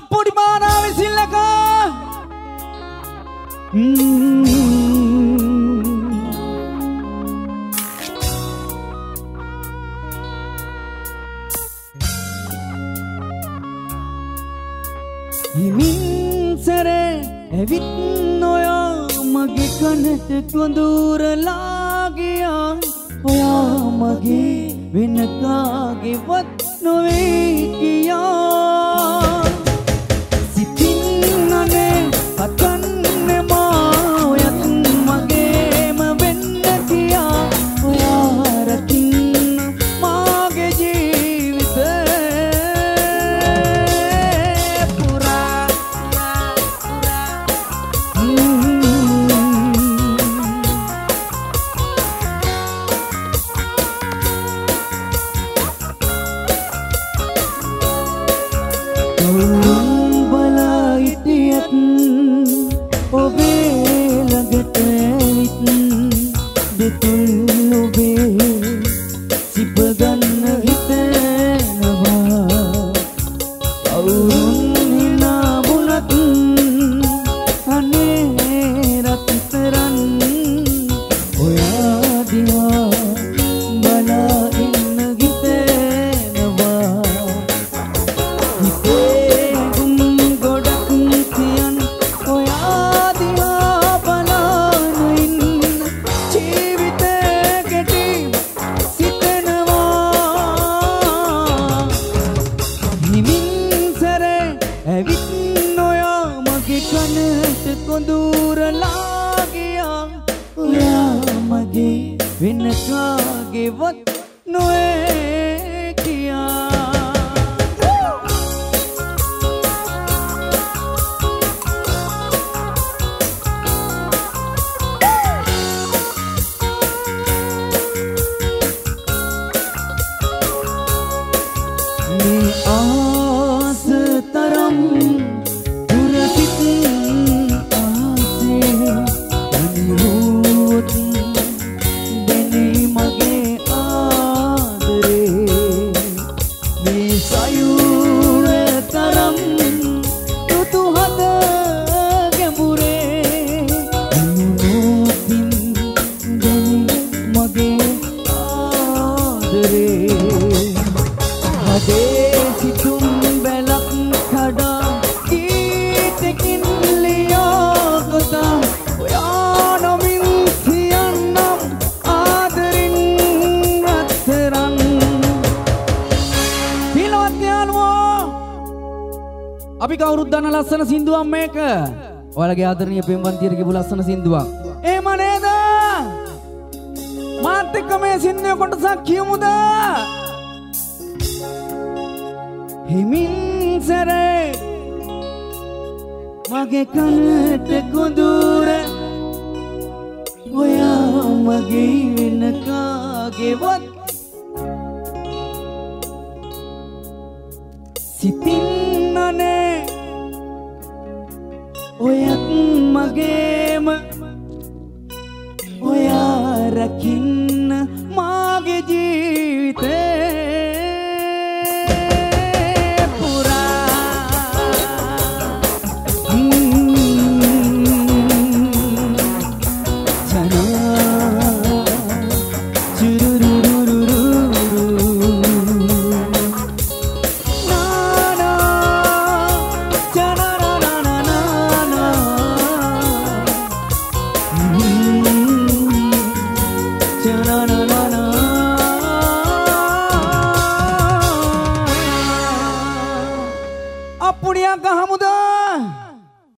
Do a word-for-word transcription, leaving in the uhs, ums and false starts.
Apodi mana visilaka Himin sare evit noya mage kanata kondura lagiya oya mage venakage vat nowe kiya sitinane atanne ma oyat mage ma venna kiya oya rakin mage jeevithe අපි කවුරුත් දන්න ලස්සන සින්දුවක් මේක. ඔයාලගේ ආදරණීය පෙම්වන්තියට කියපු ලස්සන සින්දුවක්. එහෙම නේද? මාත් එක්ක මේ සින්දුවේ කොටසක් කියමුද? හිමින් සැරේ මගේ කනට ගොදුර ඔයා මගේ වෙන කාගේවත් සිතින්නනේ ඔයත් මගේම ඔයා රකින්න මාගේ ජීවිතේ Apunya kahamuda